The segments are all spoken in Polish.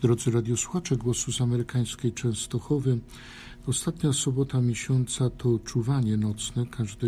Drodzy radiosłuchacze Głosu z amerykańskiej Częstochowy, ostatnia sobota miesiąca to czuwanie nocne.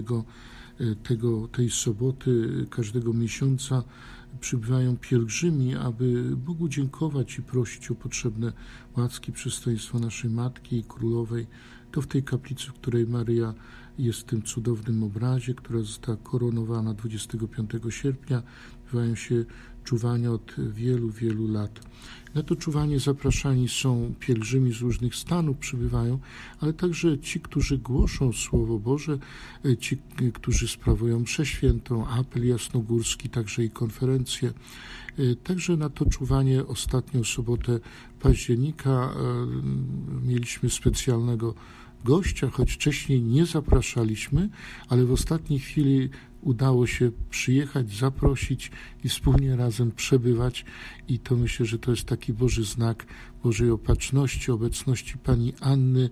Tej soboty, każdego miesiąca przybywają pielgrzymi, aby Bogu dziękować i prosić o potrzebne łaski, przystojństwo naszej Matki i Królowej. To w tej kaplicy, w której Maryja jest w tym cudownym obrazie, która została koronowana 25 sierpnia. Odbywają się czuwania od wielu, wielu lat. Na to czuwanie zapraszani są pielgrzymi z różnych stanów, przybywają, ale także ci, którzy głoszą Słowo Boże, ci, którzy sprawują mszę świętą, apel jasnogórski, także i konferencje. Także na to czuwanie ostatnią sobotę października mieliśmy specjalnego gościa, choć wcześniej nie zapraszaliśmy, ale w ostatniej chwili udało się przyjechać, zaprosić i wspólnie razem przebywać i to myślę, że to jest taki Boży znak Bożej opatrzności, obecności pani Anny,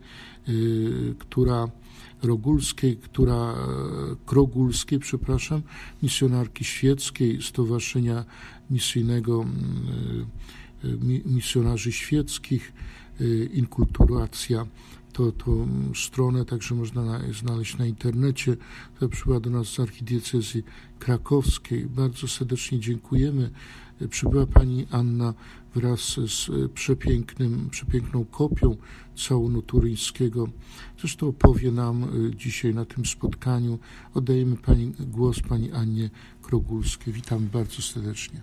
Krogulskiej, misjonarki świeckiej, Stowarzyszenia Misyjnego Misjonarzy Świeckich, Inkulturacja. To stronę także można znaleźć na internecie. To przybyła do nas z archidiecezji krakowskiej. Bardzo serdecznie dziękujemy. Przybyła pani Anna wraz z przepiękną kopią całunu turyńskiego. Zresztą opowie nam dzisiaj na tym spotkaniu. Oddajemy głos pani Annie Krogulskiej. Witam bardzo serdecznie.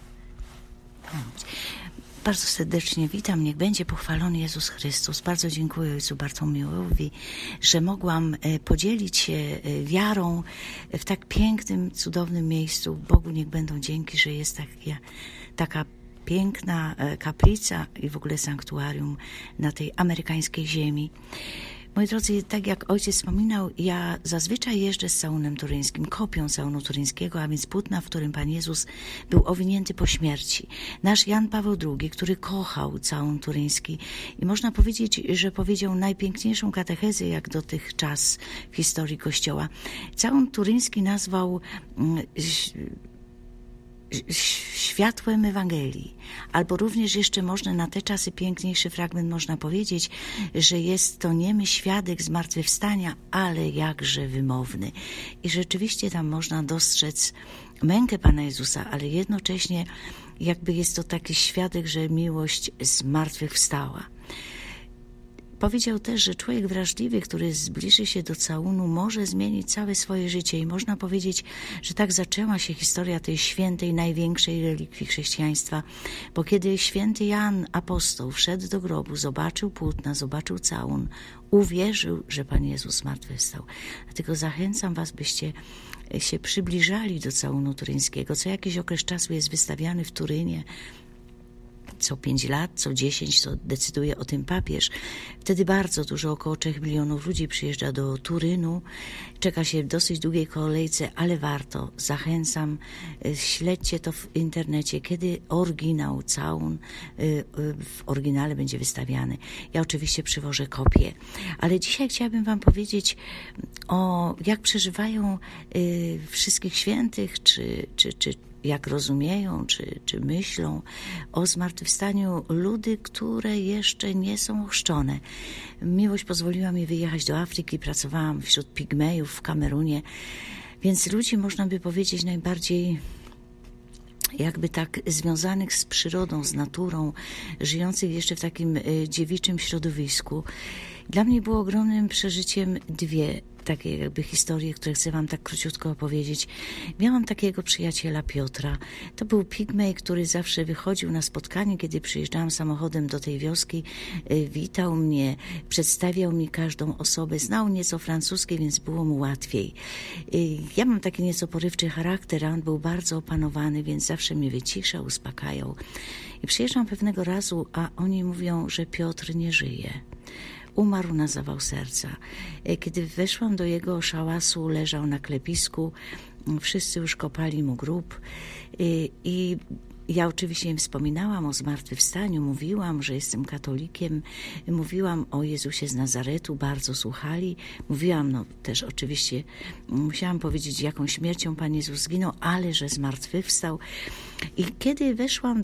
Bardzo serdecznie witam. Niech będzie pochwalony Jezus Chrystus. Bardzo dziękuję Ojcu Bartłomiejowi, że mogłam podzielić się wiarą w tak pięknym, cudownym miejscu. Bogu niech będą dzięki, że jest taka piękna kaplica i w ogóle sanktuarium na tej amerykańskiej ziemi. Moi drodzy, tak jak ojciec wspominał, ja zazwyczaj jeżdżę z całunem turyńskim, kopią całunu turyńskiego, a więc płótna, w którym Pan Jezus był owinięty po śmierci. Nasz Jan Paweł II, który kochał całun turyński i można powiedzieć, że powiedział najpiękniejszą katechezę jak dotychczas w historii Kościoła. Całun turyński nazwał światłem Ewangelii, albo również jeszcze można na te czasy piękniejszy fragment można powiedzieć, że jest to niemy świadek zmartwychwstania, ale jakże wymowny. I rzeczywiście tam można dostrzec mękę Pana Jezusa, ale jednocześnie jakby jest to taki świadek, że miłość zmartwychwstała. Powiedział też, że człowiek wrażliwy, który zbliży się do całunu, może zmienić całe swoje życie i można powiedzieć, że tak zaczęła się historia tej świętej, największej relikwii chrześcijaństwa, bo kiedy święty Jan apostoł wszedł do grobu, zobaczył płótna, zobaczył całun, uwierzył, że Pan Jezus zmartwychwstał. Dlatego zachęcam was, byście się przybliżali do całunu turyńskiego. Co jakiś okres czasu jest wystawiany w Turynie, co 5 lat, co 10, co decyduje o tym papież. Wtedy bardzo dużo, około 3 milionów ludzi przyjeżdża do Turynu. Czeka się w dosyć długiej kolejce, ale warto. Zachęcam, śledźcie to w internecie, kiedy oryginał całun w oryginale będzie wystawiany. Ja oczywiście przywożę kopię. Ale dzisiaj chciałabym wam powiedzieć o jak przeżywają wszystkich świętych, czy jak rozumieją, czy myślą o zmartwychwstaniu ludy, które jeszcze nie są ochrzczone. Miłość pozwoliła mi wyjechać do Afryki, pracowałam wśród pigmejów w Kamerunie, więc ludzi, można by powiedzieć, najbardziej jakby tak związanych z przyrodą, z naturą, żyjących jeszcze w takim dziewiczym środowisku. Dla mnie było ogromnym przeżyciem dwie takie jakby historie, które chcę wam tak króciutko opowiedzieć. Miałam takiego przyjaciela Piotra. To był pigmej, który zawsze wychodził na spotkanie, kiedy przyjeżdżałam samochodem do tej wioski. Witał mnie, przedstawiał mi każdą osobę. Znał nieco francuskiej, więc było mu łatwiej. Ja mam taki nieco porywczy charakter, a on był bardzo opanowany, więc zawsze mnie wyciszał, uspokajał. I przyjeżdżam pewnego razu, a oni mówią, że Piotr nie żyje. Umarł na zawał serca. Kiedy weszłam do jego szałasu, leżał na klepisku, wszyscy już kopali mu grób i Ja oczywiście im wspominałam o zmartwychwstaniu, mówiłam, że jestem katolikiem, mówiłam o Jezusie z Nazaretu, bardzo słuchali. Mówiłam, też oczywiście musiałam powiedzieć, jaką śmiercią Pan Jezus zginął, ale że zmartwychwstał. I kiedy weszłam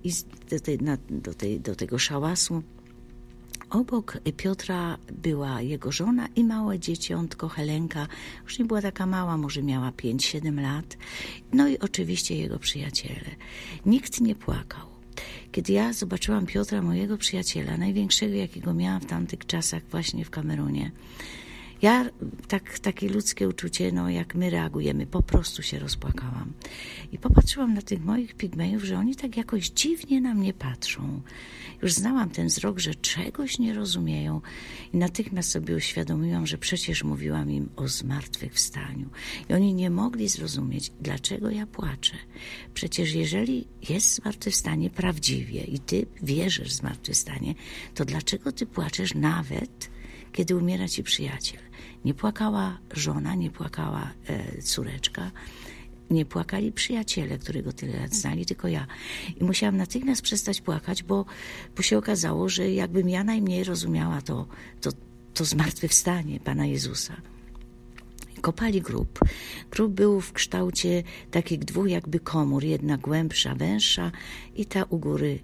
do tego szałasu, obok Piotra była jego żona i małe dzieciątko Helenka. Już nie była taka mała, może miała 5-7 lat. No i oczywiście jego przyjaciele. Nikt nie płakał. Kiedy ja zobaczyłam Piotra, mojego przyjaciela, największego, jakiego miałam w tamtych czasach właśnie w Kamerunie, ja, takie ludzkie uczucie, jak my reagujemy, po prostu się rozpłakałam. I popatrzyłam na tych moich pigmejów, że oni tak jakoś dziwnie na mnie patrzą. Już znałam ten wzrok, że czegoś nie rozumieją i natychmiast sobie uświadomiłam, że przecież mówiłam im o zmartwychwstaniu. I oni nie mogli zrozumieć, dlaczego ja płaczę. Przecież jeżeli jest zmartwychwstanie prawdziwie i ty wierzysz w zmartwychwstanie, to dlaczego ty płaczesz nawet, kiedy umiera ci przyjaciel? Nie płakała żona, nie płakała córeczka, nie płakali przyjaciele, którego tyle lat znali, tylko ja. I musiałam natychmiast przestać płakać, bo się okazało, że jakbym ja najmniej rozumiała to zmartwychwstanie Pana Jezusa. Kopali grób. Grób był w kształcie takich 2 jakby komór, jedna głębsza, węższa i ta u góry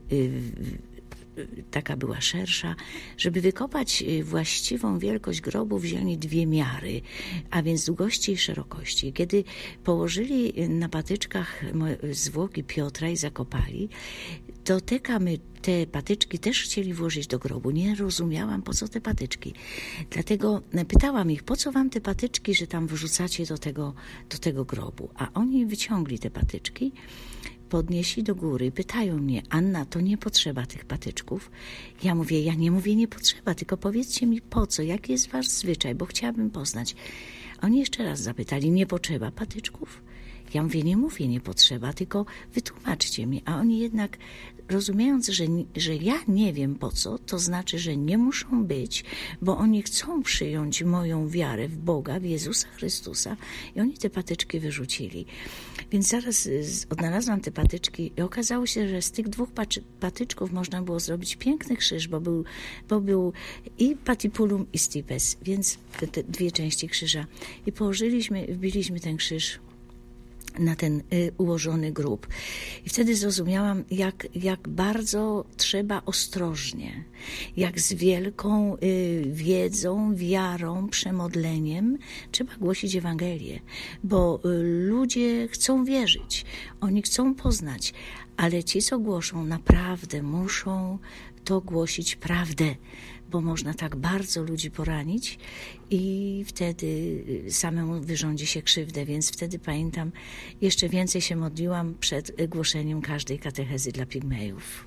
taka była szersza. Żeby wykopać właściwą wielkość grobu, wzięli 2 miary, a więc długości i szerokości. Kiedy położyli na patyczkach zwłoki Piotra i zakopali, to te patyczki też chcieli włożyć do grobu. Nie rozumiałam, po co te patyczki. Dlatego pytałam ich, po co wam te patyczki, że tam wrzucacie do tego grobu. A oni wyciągli te patyczki, podnieśli do góry i pytają mnie, Anna, to nie potrzeba tych patyczków? Ja nie mówię nie potrzeba, tylko powiedzcie mi po co, jaki jest wasz zwyczaj, bo chciałabym poznać. Oni jeszcze raz zapytali, nie potrzeba patyczków? Ja mówię nie potrzeba, tylko wytłumaczcie mi. A oni jednak, rozumiejąc, że ja nie wiem po co, to znaczy, że nie muszą być, bo oni chcą przyjąć moją wiarę w Boga, w Jezusa Chrystusa i oni te patyczki wyrzucili. Więc zaraz odnalazłam te patyczki i okazało się, że z tych 2 patyczków można było zrobić piękny krzyż, bo był i patipulum i stipes, więc te 2 części krzyża. I wbiliśmy ten krzyż na ten ułożony grób. I wtedy zrozumiałam, jak bardzo trzeba ostrożnie, jak z wielką wiedzą, wiarą, przemodleniem trzeba głosić Ewangelię, bo ludzie chcą wierzyć, oni chcą poznać, ale ci, co głoszą, naprawdę muszą to głosić prawdę, bo można tak bardzo ludzi poranić i wtedy samemu wyrządzi się krzywdę, więc wtedy pamiętam, jeszcze więcej się modliłam przed głoszeniem każdej katechezy dla pigmejów.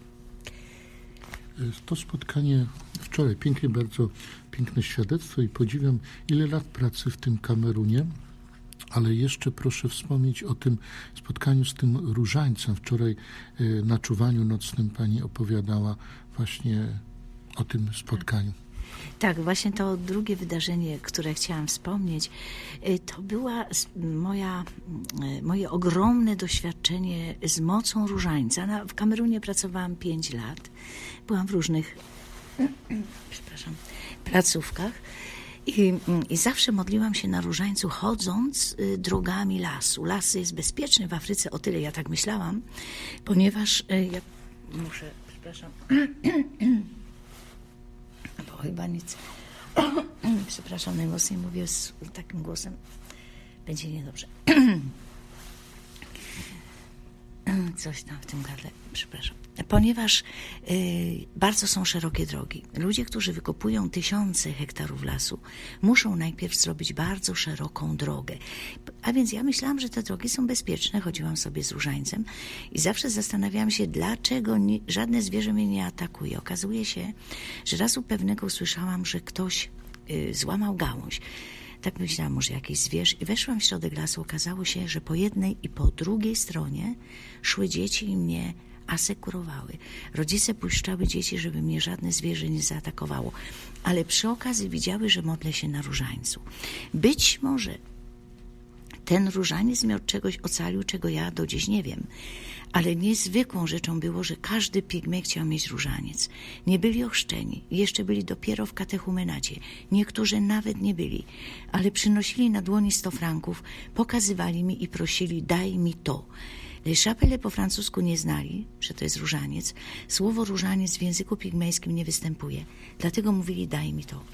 To spotkanie wczoraj, bardzo piękne świadectwo i podziwiam, ile lat pracy w tym Kamerunie, ale jeszcze proszę wspomnieć o tym spotkaniu z tym różańcem. Wczoraj na czuwaniu nocnym pani opowiadała właśnie o tym spotkaniu. Tak, właśnie to drugie wydarzenie, które chciałam wspomnieć, to była moje ogromne doświadczenie z mocą różańca. W Kamerunie pracowałam 5 lat. Byłam w różnych placówkach i zawsze modliłam się na różańcu, chodząc drogami lasu. Las jest bezpieczny w Afryce, o tyle ja tak myślałam, ponieważ bo chyba nic. Przepraszam, najmocniej mówię z takim głosem. Będzie niedobrze. Coś tam w tym gardle. Przepraszam. Ponieważ bardzo są szerokie drogi. Ludzie, którzy wykopują 1000 hektarów lasu, muszą najpierw zrobić bardzo szeroką drogę. A więc ja myślałam, że te drogi są bezpieczne. Chodziłam sobie z różańcem i zawsze zastanawiałam się, dlaczego żadne zwierzę mnie nie atakuje. Okazuje się, że razu pewnego usłyszałam, że ktoś złamał gałąź. Tak myślałam, może jakiś zwierz. I weszłam w środek lasu. Okazało się, że po jednej i po drugiej stronie szły dzieci i mnie asekurowały. Rodzice puszczały dzieci, żeby mnie żadne zwierzę nie zaatakowało. Ale przy okazji widziały, że modlę się na różańcu. Być może ten różaniec mnie od czegoś ocalił, czego ja do dziś nie wiem. Ale niezwykłą rzeczą było, że każdy pigmej chciał mieć różaniec. Nie byli ochrzczeni, jeszcze byli dopiero w katechumenacie. Niektórzy nawet nie byli, ale przynosili na dłoni 100 franków, pokazywali mi i prosili, daj mi to. Chapelle po francusku nie znali, że to jest różaniec. Słowo różaniec w języku pigmejskim nie występuje, dlatego mówili, daj mi to.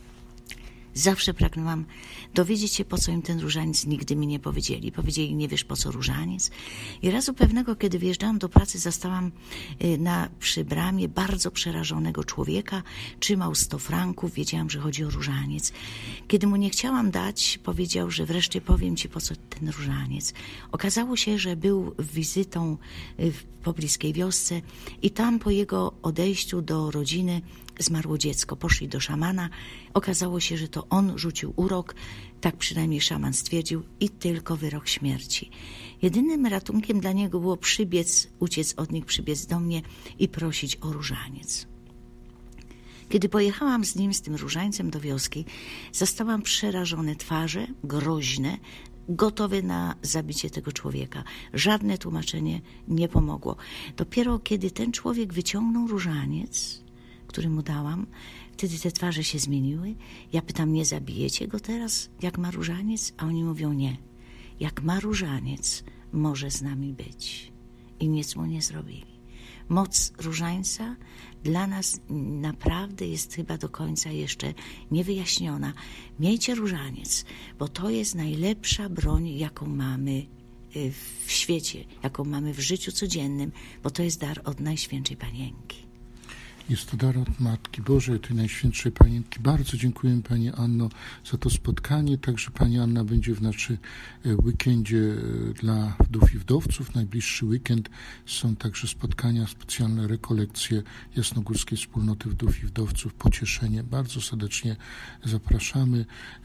Zawsze pragnęłam dowiedzieć się, po co im ten różaniec, nigdy mi nie powiedzieli. Powiedzieli, nie wiesz, po co różaniec? I razu pewnego, kiedy wyjeżdżałam do pracy, zastałam przy bramie bardzo przerażonego człowieka. Trzymał 100 franków, wiedziałam, że chodzi o różaniec. Kiedy mu nie chciałam dać, powiedział, że wreszcie powiem ci, po co ten różaniec. Okazało się, że był wizytą w pobliskiej wiosce i tam po jego odejściu do rodziny zmarło dziecko. Poszli do szamana. Okazało się, że to on rzucił urok, tak przynajmniej szaman stwierdził, i tylko wyrok śmierci. Jedynym ratunkiem dla niego było uciec od nich, przybiec do mnie i prosić o różaniec. Kiedy pojechałam z nim, z tym różańcem do wioski, zastałam przerażone twarze, groźne, gotowe na zabicie tego człowieka. Żadne tłumaczenie nie pomogło. Dopiero kiedy ten człowiek wyciągnął różaniec, który mu dałam, wtedy te twarze się zmieniły. Ja pytam, nie zabijecie go teraz, jak ma różaniec? A oni mówią, nie. Jak ma różaniec, może z nami być. I nic mu nie zrobili. Moc różańca dla nas naprawdę jest chyba do końca jeszcze niewyjaśniona. Miejcie różaniec, bo to jest najlepsza broń, jaką mamy w świecie, jaką mamy w życiu codziennym, bo to jest dar od Najświętszej Panienki. Jest to dar od Matki Bożej, tej Najświętszej Panienki. Bardzo dziękujemy Pani Anno za to spotkanie. Także Pani Anna będzie w naszym weekendzie dla wdów i wdowców. Najbliższy weekend są także spotkania, specjalne rekolekcje Jasnogórskiej Wspólnoty Wdów i Wdowców. Pocieszenie. Bardzo serdecznie zapraszamy.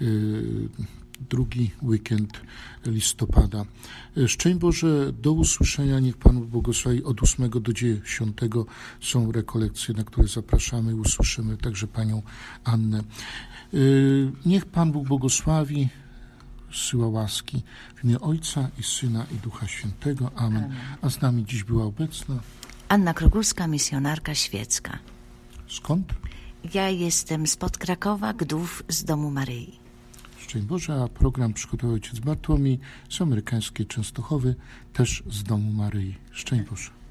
Drugi weekend listopada. Szczęść Boże, do usłyszenia. Niech Pan błogosławi. Od 8 do 10 są rekolekcje, na które zapraszamy. Usłyszymy także Panią Annę. Niech Pan Bóg błogosławi, zsyła łaski w imię Ojca i Syna i Ducha Świętego. Amen. A z nami dziś była obecna Anna Krogulska, misjonarka świecka. Skąd? Ja jestem spod Krakowa, Gdów, z Domu Maryi. Szczęść Boże, a program przygotował ojciec Bartłomiej z amerykańskiej Częstochowy, też z Domu Maryi. Szczęść Boże.